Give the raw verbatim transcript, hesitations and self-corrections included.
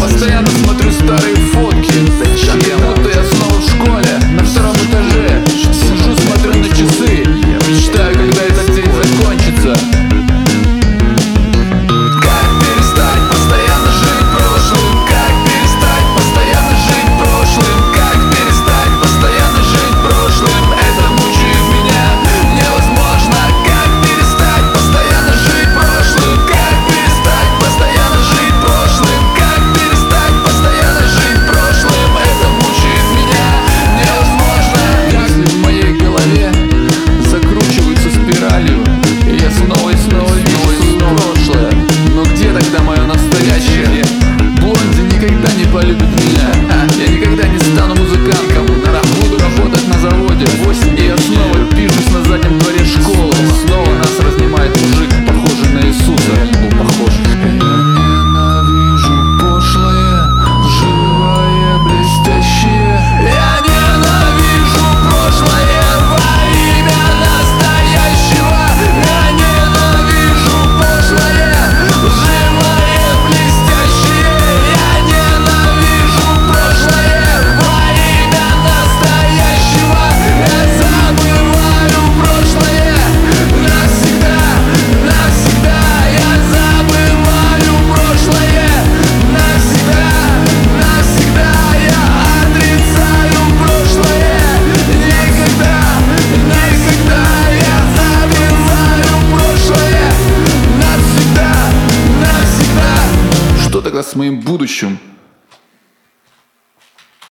Постоянно смотрю старые фотки, как будто я снова в школе, на втором этаже. Сижу, смотрю на часы, мечтаю, когда этот день закончится. Как перестать постоянно жить прошлым? Как перестать постоянно жить прошлым? Как перестать постоянно жить прошлым? Это мучает меня невозможно. Как перестать постоянно жить прошлым? Как перестать постоянно жить прошлым? Как перестать постоянно жить прошлым? Это мучает меня невозможно. Мысли в моей голове закручиваются спиралью, и я снова и снова вижу прошлое. Но где тогда мое настоящее? Блонди никогда не полюбит меня. Я никогда не стану музыкантом. Буду работать на заводе. И я снова пишусь на заднем дворе школы. Снова нас разнимает мужик, похожий на Иисуса. Ну, похож. Я ненавижу пошлое, живое, блестящее. Я ненавижу прошлое во имя настоящего. Я ненавижу пошлое, живое, блестящее. Я ненавижу прошлое во имя настоящего. Я забываю прошлое навсегда, навсегда. Я забываю прошлое навсегда, навсегда. Я отрицаю прошлое. Никогда, никогда. Я забываю прошлое навсегда, навсегда. Что тогда с моим будущим?